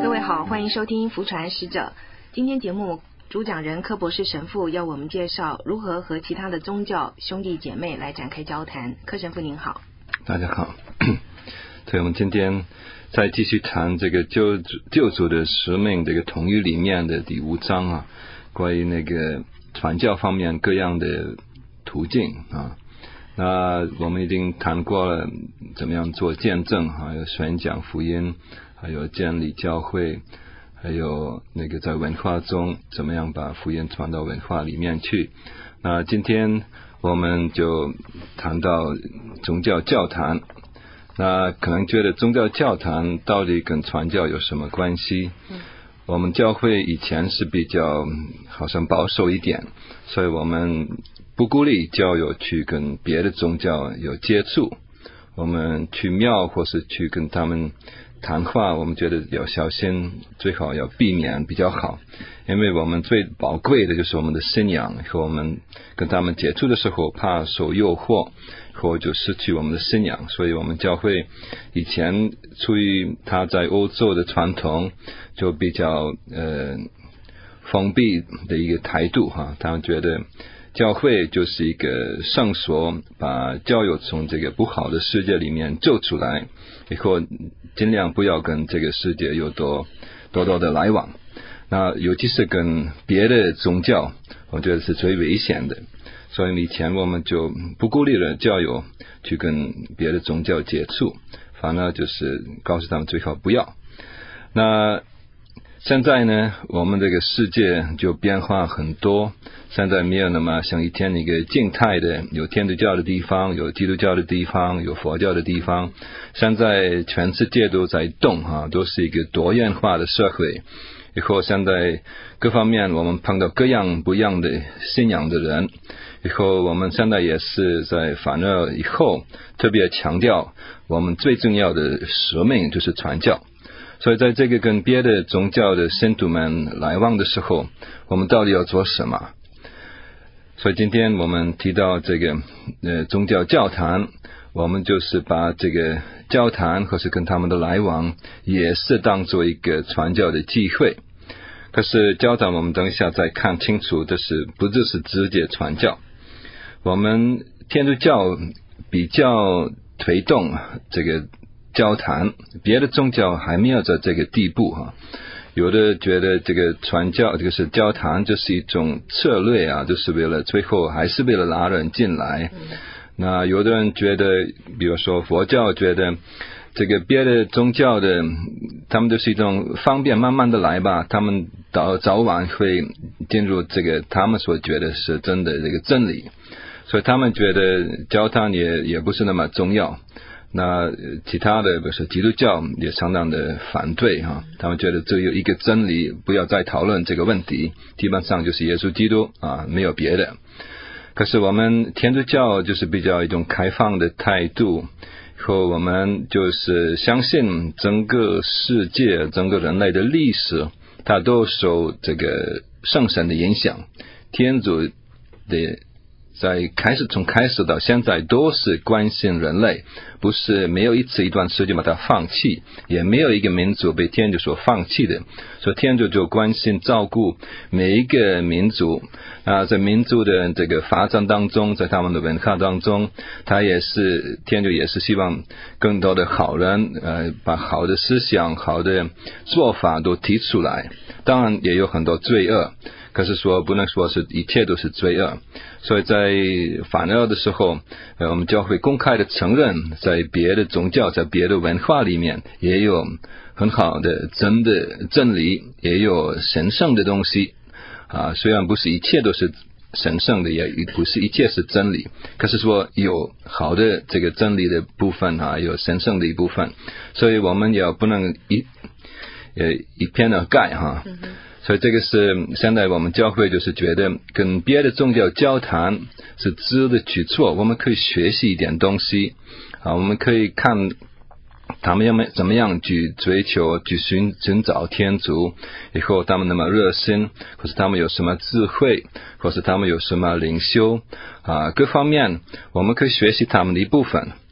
各位好，欢迎收听福传使者。今天节目主讲人柯博士神父要我们介绍如何和其他的宗教兄弟姐妹来展开交谈。柯神父您好。 大家好。对，我们今天再继续谈这个救主的使命这个统一里面的第5章啊，关于那个传教方面各样的途径啊。那我们已经谈过了怎么样做见证，还有宣讲福音，还有建立教会，还有那个在文化中怎么样把福音传到文化里面去。那今天我们就谈到宗教教坛。那可能觉得宗教教坛到底跟传教有什么关系？我们教会以前是比较好像保守一点，所以我们不鼓励教友去跟别的宗教有接触。我们去庙或是去跟他们谈话，我们觉得要小心，最好要避免比较好。因为我们最宝贵的就是我们的信仰，和我们跟他们接触的时候怕受诱惑，或就失去我们的信仰。所以我们教会以前出于他在欧洲的传统，就比较封闭的一个态度哈。他们觉得教会就是一个圣所，把教友从这个不好的世界里面救出来，以后尽量不要跟这个世界有多的来往。那尤其是跟别的宗教，我觉得是最危险的。所以以前我们就不鼓励了教友去跟别的宗教接触，反而就是告诉他们最好不要。那现在呢，我们这个世界就变化很多，现在没有那么像以前一个静态的，有天主教的地方，有基督教的地方，有佛教的地方。现在全世界都在动哈，都是一个多元化的社会。以后现在各方面我们碰到各样不一样的信仰的人，以后我们现在也是在反而以后特别强调我们最重要的使命就是传教。所以在这个跟别的宗教的信徒们来往的时候，我们到底要做什么？所以今天我们提到这个宗教教坛，我们就是把这个教坛或是跟他们的来往也是当做一个传教的机会。可是教坛我们等一下再看清楚，这是不就是直接传教。我们天主教比较推动这个教坛，别的宗教还没有在这个地步哈。有的觉得这个传教，这个是教坛，就是一种策略啊，就是为了最后还是为了拉人进来。那有的人觉得，比如说佛教觉得这个别的宗教的，他们就是一种方便慢慢的来吧，他们早晚会进入这个他们所觉得是真的这个真理，所以他们觉得教坛也不是那么重要。那其他的比如说基督教也相当的反对哈，他们觉得只有一个真理，不要再讨论这个问题，基本上就是耶稣基督啊，没有别的。可是我们天主教就是比较一种开放的态度，和我们就是相信整个世界整个人类的历史它都受这个圣神的影响，天主的从开始到现在都是关心人类，不是没有一段时间把它放弃，也没有一个民族被天主所放弃的。所以天主就关心照顾每一个民族啊，在民族的这个发展当中，在他们的文化当中，天主也是希望更多的好人把好的思想好的做法都提出来。当然也有很多罪恶，可是说不能说是一切都是罪恶。所以在反恶的时候，我们教会公开的承认，在别的宗教在别的文化里面也有很好的真的真理，也有神圣的东西啊。虽然不是一切都是神圣的，也不是一切是真理，可是说有好的这个真理的部分啊，有神圣的一部分，所以我们也不能一偏而概哈。所以这个是现在我们教会就是觉得跟别的宗教交谈是值得去做，我们可以学习一点东西啊，我们可以看他们怎么样去追求去寻找天主，以后他们那么热心，或是他们有什么智慧，或是他们有什么灵修啊，各方面我们可以学习他们的一部分。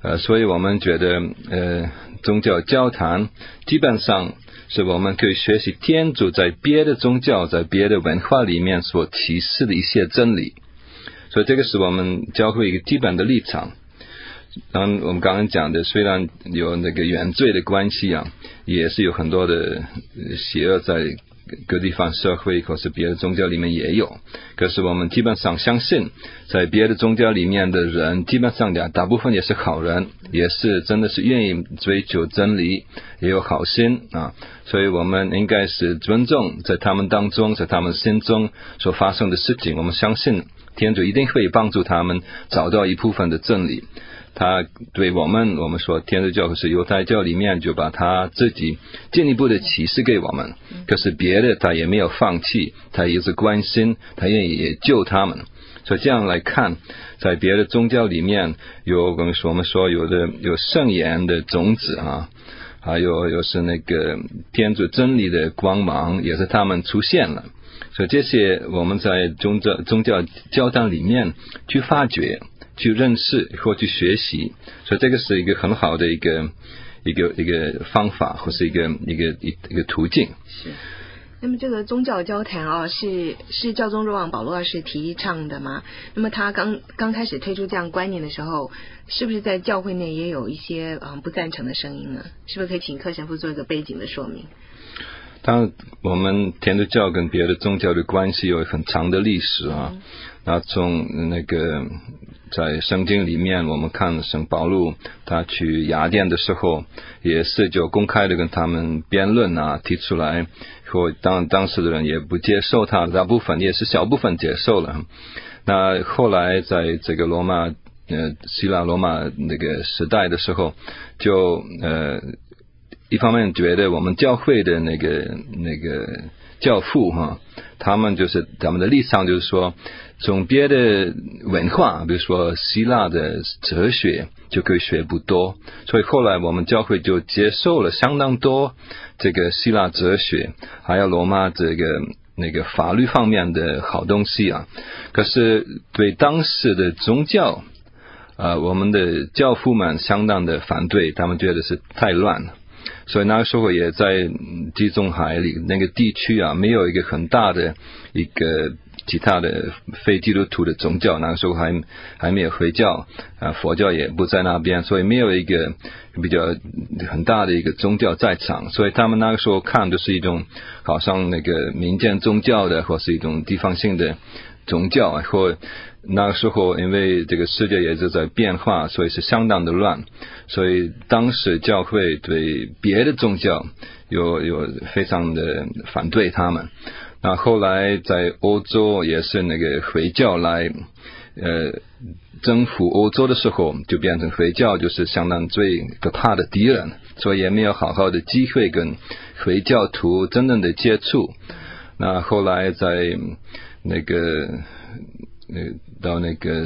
所以我们觉得宗教交谈基本上是我们可以学习天主在别的宗教在别的文化里面所启示的一些真理，所以这个是我们教会一个基本的立场。当然我们刚刚讲的虽然有那个原罪的关系啊，也是有很多的邪恶在各地方社会或是别的宗教里面也有，可是我们基本上相信在别的宗教里面的人基本上大部分也是好人，也是真的是愿意追求真理，也有好心啊，所以我们应该是尊重在他们当中在他们心中所发生的事情，我们相信天主一定会帮助他们找到一部分的真理。他对我们说天主教或是犹太教里面就把他自己进一步的启示给我们，可是别的他也没有放弃，他也是关心，他愿意也救他们。所以这样来看，在别的宗教里面有我们说有圣言的种子啊，还有是那个天主真理的光芒也是他们出现了，所以这些我们在宗教交谈里面去发掘去认识或去学习，所以这个是一个很好的一个方法或是一个途径。 是。那么这个宗教交谈是教宗若望保禄二世提倡的吗？那么他刚开始推出这样观念的时候，是不是在教会内也有一些不赞成的声音呢？是不是可以请柯神父做一个背景的说明？ 当然我们天主教跟别的宗教的关系有很长的历史啊。那从那个在圣经里面我们看圣保禄他去雅典的时候也是就公开的跟他们辩论啊，提出来或当时的人也不接受他，大部分也是小部分接受了。那后来在这个希腊罗马那个时代的时候，就一方面觉得我们教会的那个教父他们的立场就是说从别的文化比如说希腊的哲学就可以学不多，所以后来我们教会就接受了相当多这个希腊哲学还有罗马这个那个法律方面的好东西啊。可是对当时的宗教我们的教父们相当的反对，他们觉得是太乱了，所以那个时候也在地中海里那个地区啊，没有一个很大的一个其他的非基督徒的宗教，那个时候还没有回教佛教也不在那边，所以没有一个比较很大的一个宗教在场，所以他们那个时候看的是一种好像那个民间宗教的或是一种地方性的宗教，或那个时候因为这个世界也是在变化，所以是相当的乱，所以当时教会对别的宗教有非常的反对他们。那后来在欧洲也是那个回教来征服欧洲的时候，就变成回教就是相当最可怕的敌人，所以也没有好好的机会跟回教徒真正的接触。那后来在那个到那个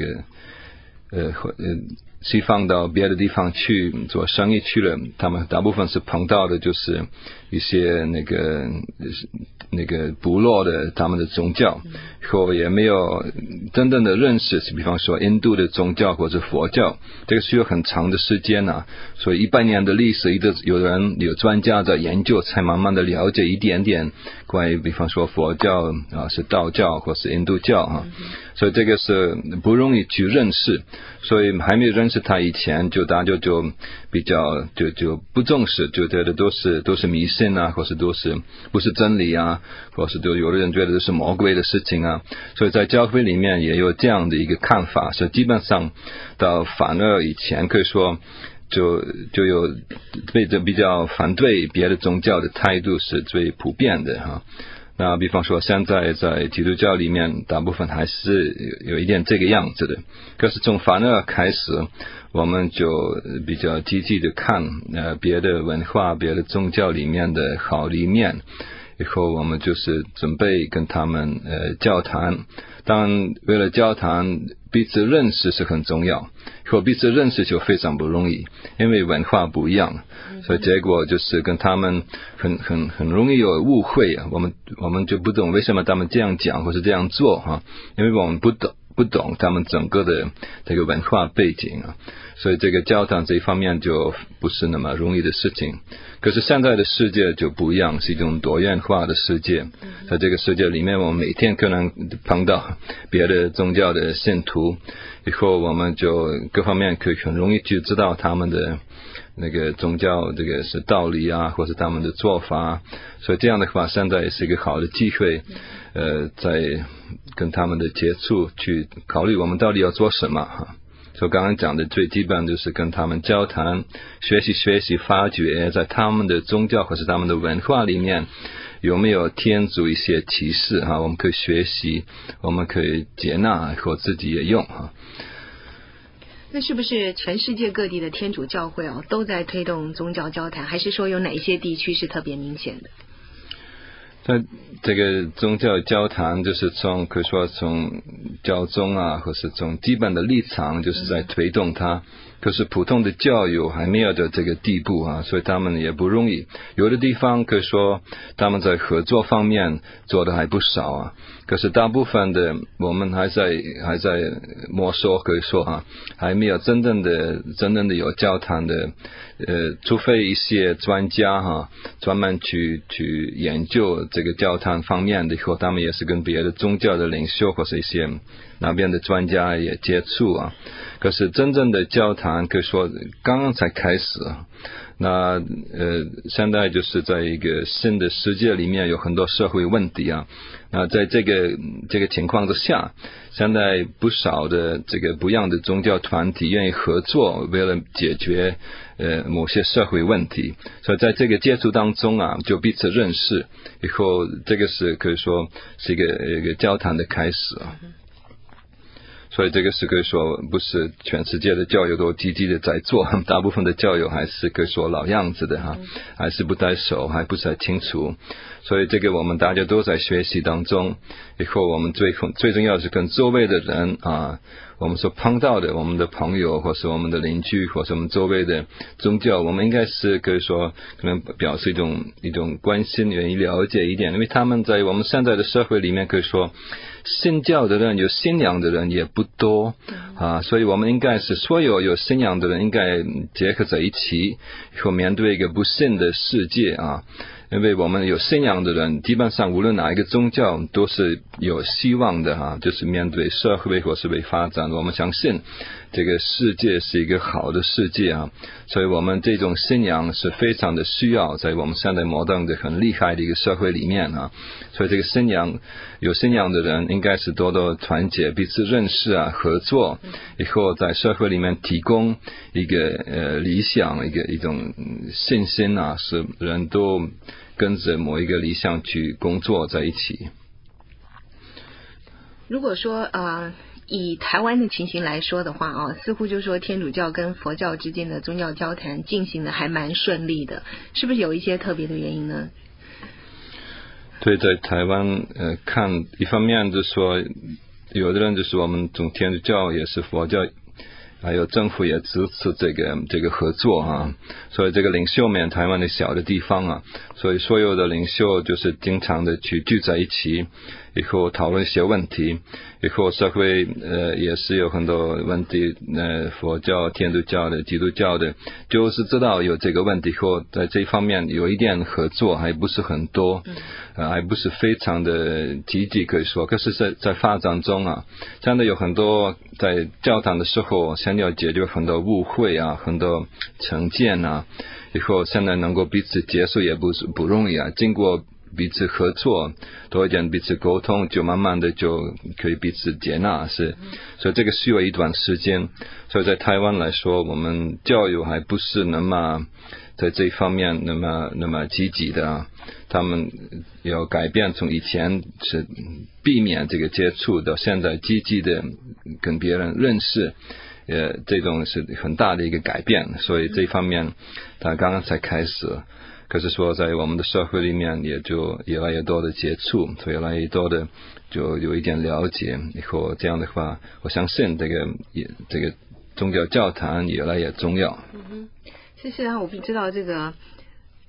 西方到别的地方去做生意去了，他们大部分是碰到的就是一些那个部落的他们的宗教，或也没有真正的认识，比方说印度的宗教或者佛教，这个需要很长的时间啊，所以100年的历史，有专家在研究，才慢慢的了解一点点关于比方说佛教是道教或是印度教所以这个是不容易去认识，所以还没有认识他以前，大家就比较就不重视，就觉得都是迷信啊，或是都是不是真理啊，或是有的人觉得这是魔鬼的事情啊，所以在教会里面也有这样的一个看法，所以基本上到反而以前可以说就有比较反对别的宗教的态度是最普遍的那比方说现在在基督教里面大部分还是有一点这个样子的，可是从反而开始我们就比较积极的看别的文化别的宗教里面的好的一面，以后我们就是准备跟他们交谈。当然为了交谈彼此认识是很重要，或彼此认识就非常不容易，因为文化不一样，所以结果就是跟他们很容易有误会我们就不懂为什么他们这样讲或是这样做因为我们不懂他们整个的这个文化背景啊，所以这个交谈这一方面就不是那么容易的事情。可是现在的世界就不一样，是一种多元化的世界，在这个世界里面，我们每天可能碰到别的宗教的信徒，以后我们就各方面可以很容易去知道他们的那个宗教这个是道理啊，或是他们的做法，所以这样的话现在也是一个好的机会，在跟他们的接触去考虑我们到底要做什么哈。所以刚刚讲的最基本就是跟他们交谈，学习发掘在他们的宗教或是他们的文化里面有没有天主一些启示哈，我们可以学习，我们可以接纳或自己也用哈。 那是不是全世界各地的天主教会都在推动宗教交谈，还是说有哪一些地区是特别明显的？ 在这个宗教交谈就是可以说从教宗啊，或是从基本的立场就是在推动它，可是普通的教友还没有到这个地步啊，所以他们也不容易。有的地方可以说他们在合作方面做的还不少啊，可是大部分的我们还在摸索，可以说啊，还没有真正的有交谈的，除非一些专家哈，专门去研究这个交谈方面的，以后他们也是跟别的宗教的领袖或是一些那边的专家也接触啊。可是真正的交谈可以说刚刚才开始啊。那现在就是在一个新的世界里面有很多社会问题啊。那在这个情况之下，现在不少的这个不一样的宗教团体愿意合作，为了解决某些社会问题。所以在这个接触当中啊，就彼此认识，以后这个是可以说是一个交谈的开始啊。所以这个是可以说不是全世界的教友都积极的在做，大部分的教友还是可以说老样子的哈，还是不太熟，还不太清楚。所以这个我们大家都在学习当中，以后我们最重要是跟周围的人啊，我们所碰到的我们的朋友或是我们的邻居或是我们周围的宗教，我们应该是可以说可能表示一种关心，愿意了解一点，因为他们在我们现在的社会里面可以说信教的人有信仰的人也不多啊，所以我们应该是所有信仰的人应该结合在一起，以后面对一个不信的世界啊。因为我们有信仰的人基本上无论哪一个宗教都是有希望的哈，就是面对社会或是为发展，我们相信这个世界是一个好的世界啊，所以我们这种信仰是非常的需要在我们现在摩登的很厉害的一个社会里面啊，所以这个有信仰的人应该是多多团结，彼此认识啊，合作，以后在社会里面提供一个理想，一种信心啊，使人都跟着某一个理想去工作在一起。 如果说以台湾的情形来说的话似乎就是说天主教跟佛教之间的宗教交谈进行的还蛮顺利的，是不是有一些特别的原因呢？ 对，在台湾看一方面就是说有的人就是我们从天主教也是佛教还有政府也支持这个合作啊，所以这个领袖们台湾的小的地方啊，所以所有的领袖就是经常的去聚在一起，以后讨论一些问题，以后社会也是有很多问题，佛教、天主教的、基督教的，就是知道有这个问题后，在这方面有一点合作，还不是很多，还不是非常的积极可以说，可是在发展中啊，真的有很多在教堂的时候，先要解决很多误会啊，很多成见啊，以后现在能够彼此接受也不容易啊，经过彼此合作，多一点彼此沟通，就慢慢的就可以彼此接纳，所以这个需要一段时间。所以在台湾来说，我们教育还不是那么在这一方面那么积极的啊，他们要改变，从以前是避免这个接触，到现在积极的跟别人认识，这种是很大的一个改变，所以这方面他刚刚才开始。可是说在我们的社会里面也就越来越多的接触，越来越多的就有一点了解，以后这样的话我相信这个宗教交谈越来越重要。 其实我们知道这个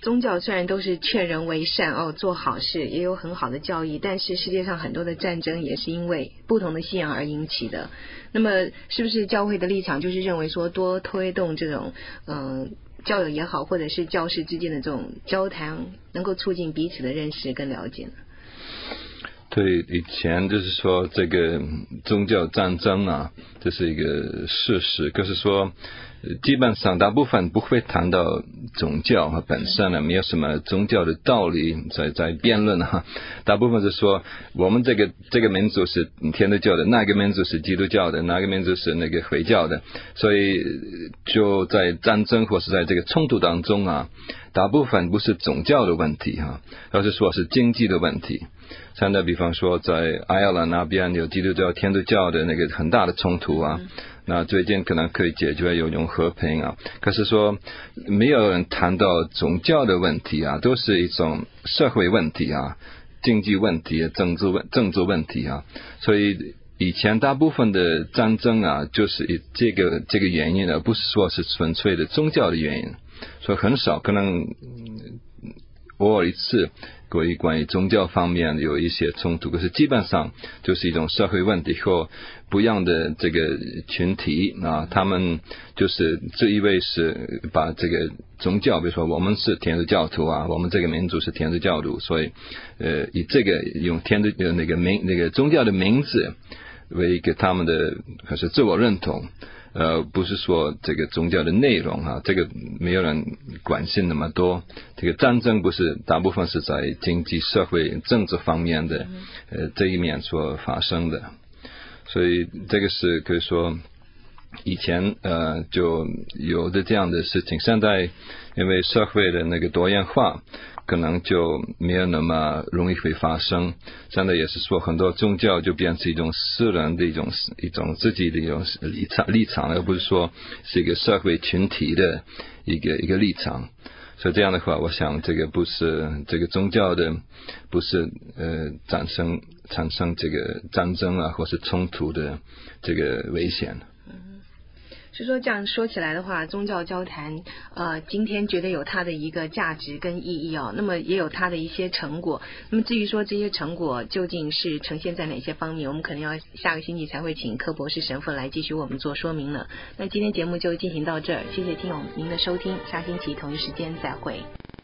宗教虽然都是劝人为善哦，做好事，也有很好的教义，但是世界上很多的战争也是因为不同的信仰而引起的。那么是不是教会的立场就是认为说多推动这种教友也好，或者是教士之间的这种交谈，能够促进彼此的认识跟了解呢？ 对，以前就是说这个宗教战争啊，这是一个事实。可是说，基本上大部分不会谈到宗教和本身呢，没有什么宗教的道理在辩论啊。大部分是说，我们这个民族是天主教的，那个民族是基督教的，那个民族是那个回教的，所以就在战争或是在这个冲突当中啊，大部分不是宗教的问题哈，而是说是经济的问题。像比方说在爱尔兰那边有基督教天主教的那个很大的冲突啊，那最近可能可以解决，有用和平啊。可是说没有人谈到宗教的问题啊，都是一种社会问题啊，经济问题、政治问题啊。所以以前大部分的战争啊，就是以这个原因，而不是说是纯粹的宗教的原因。所以很少，可能偶尔一次关于宗教方面有一些冲突，可是基本上就是一种社会问题或不一样的这个群体啊，他们就是自以为是把这个宗教，比如说我们是天主教徒啊，我们这个民族是天主教徒，所以以这个用天主那个宗教的名字为一个他们的可是自我认同。不是说这个宗教的内容啊，这个没有人关心那么多。这个战争不是大部分是在经济、社会、政治方面的这一面所发生的，所以这个是可以说以前就有的这样的事情。现在因为社会的那个多元化，可能就没有那么容易会发生。现在也是说很多宗教就变成一种私人的一种自己的一种立场，而不是说是一个社会群体的一个立场。所以这样的话，我想这个不是这个宗教的，不是产生这个战争啊或是冲突的这个危险。 是说这样说起来的话，宗教交谈今天觉得有它的一个价值跟意义哦，那么也有它的一些成果。那么至于说这些成果究竟是呈现在哪些方面，我们可能要下个星期才会请柯博士神父来继续为我们做说明了。那今天节目就进行到这儿，谢谢听友您的收听，下星期同一时间再会。